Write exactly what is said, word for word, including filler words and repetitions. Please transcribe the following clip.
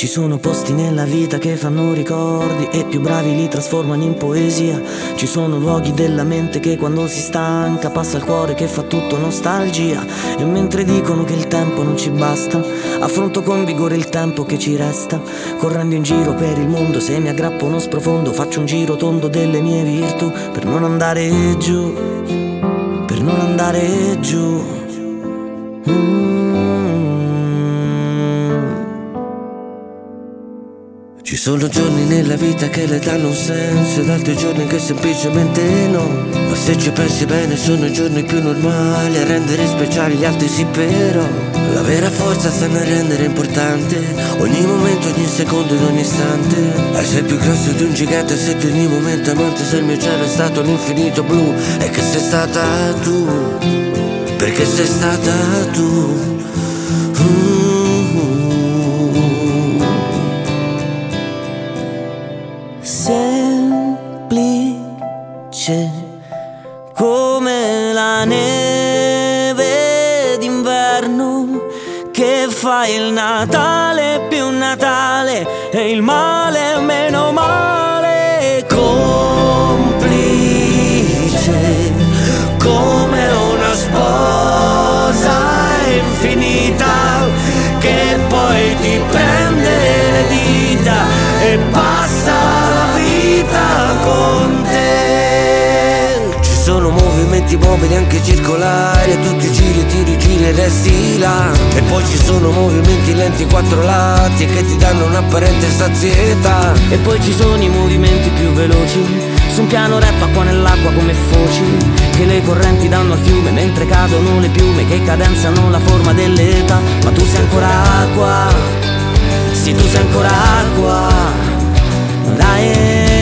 Ci sono posti nella vita che fanno ricordi e più bravi li trasformano in poesia. Ci sono luoghi della mente che quando si stanca passa il cuore che fa tutto nostalgia. E mentre dicono che il tempo non ci basta, affronto con vigore il tempo che ci resta. Correndo in giro per il mondo, se mi aggrappo non sprofondo, faccio un giro tondo delle mie virtù per non andare giù, per non andare giù. mm. Ci sono giorni nella vita che le danno un senso ed altri giorni che semplicemente no. Ma se ci pensi bene sono i giorni più normali a rendere speciali gli altri sì però. La vera forza sta nel rendere importante ogni momento, ogni secondo ed ogni istante. Hai sei più grosso di un gigante, sei di ogni momento amante. Se il mio cielo è stato l'infinito blu è che sei stata tu, perché sei stata tu. mm. Semplice come la neve d'inverno che fa il Natale più Natale e il male meno male. Complice come una sposa infinita che poi ti prende le dita e passa la vita con te. Ci sono movimenti mobili anche circolari e tutti giri, tiri, giri e resti là. E poi ci sono movimenti lenti quattro lati che ti danno un'apparente sazietà. E poi ci sono i movimenti più veloci su un piano rap acqua nell'acqua come foci che le correnti danno al fiume mentre cadono le piume che cadenzano la forma dell'età. Ma tu sei ancora acqua, sì tu sei ancora acqua, dai.